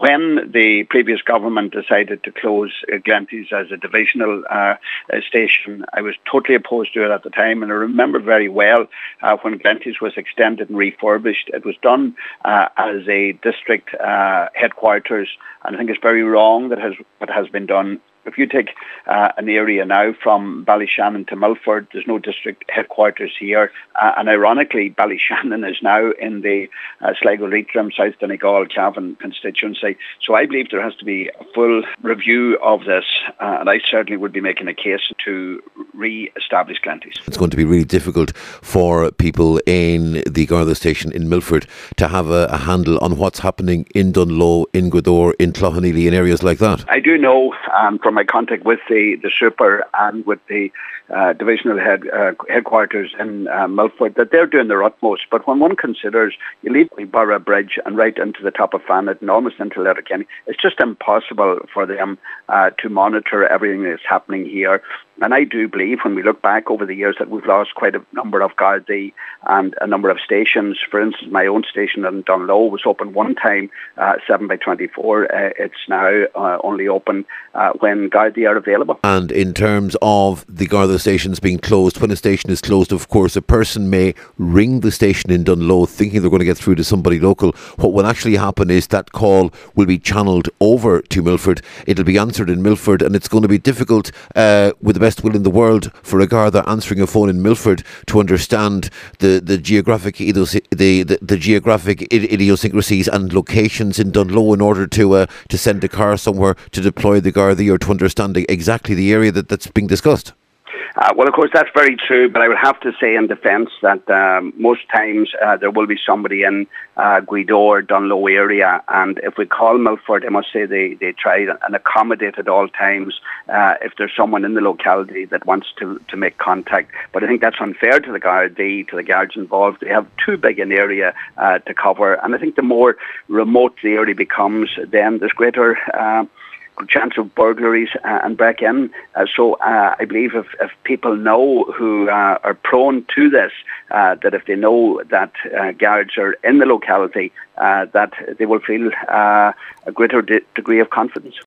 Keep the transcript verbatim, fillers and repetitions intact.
when the previous government decided to close uh, Glenties as a divisional uh, uh, station, I was totally opposed to it at the time, and I remember very well uh, when Glenties was extended and refurbished. It was done uh, as a district uh, headquarters, and I think it's very wrong that has what has been done. If you take uh, an area now from Ballyshannon to Milford, there's no district headquarters here. Uh, and ironically, Ballyshannon is now in the uh, Sligo, Leitrim, South Donegal, Cavan constituency. So I believe there has to be a full review of this. Uh, and I certainly would be making a case to re-establish Glenties. It's going to be really difficult for people in the Garda station in Milford to have a, a handle on what's happening in Dunloe, in Gweedore, in Cloughaneely, in areas like that. I do know um, from my contact with the, the super and with the uh, divisional head uh, headquarters in uh, Milford that they're doing their utmost. But when one considers you leave Borough Bridge and right into the top of Fanet and almost into Letterkenny, it's just impossible for them uh, to monitor everything that's happening here. And I do believe when we look back over the years that we've lost quite a number of Gardaí and a number of stations. For instance, my own station in Dunloe was open one time, uh, seven by twenty-four. Uh, it's now uh, only open uh, when Gardaí are available. And in terms of the Garda stations being closed, when a station is closed, of course, a person may ring the station in Dunloe thinking they're going to get through to somebody local. What will actually happen is that call will be channelled over to Milford. It'll be answered in Milford, and it's going to be difficult uh, with the best will in the world for a Garda answering a phone in Milford to understand the, the geographic idios- the, the, the geographic idiosyncrasies and locations in Dunloe in order to uh, to send a car somewhere to deploy the Gardaí or to understand exactly the area that, that's being discussed. Uh, well, of course, that's very true, but I would have to say in defence that um, most times uh, there will be somebody in uh, Gweedore, Dunloe area, and if we call Milford, I must say they, they try and accommodate at all times uh, if there's someone in the locality that wants to, to make contact. But I think that's unfair to the Gardaí, to the guards involved. They have too big an area uh, to cover, and I think the more remote the area becomes, then there's greater Uh, chance of burglaries uh, and break-in. Uh, so uh, I believe if, if people know who uh, are prone to this, uh, that if they know that uh, guards are in the locality, uh, that they will feel uh, a greater de- degree of confidence.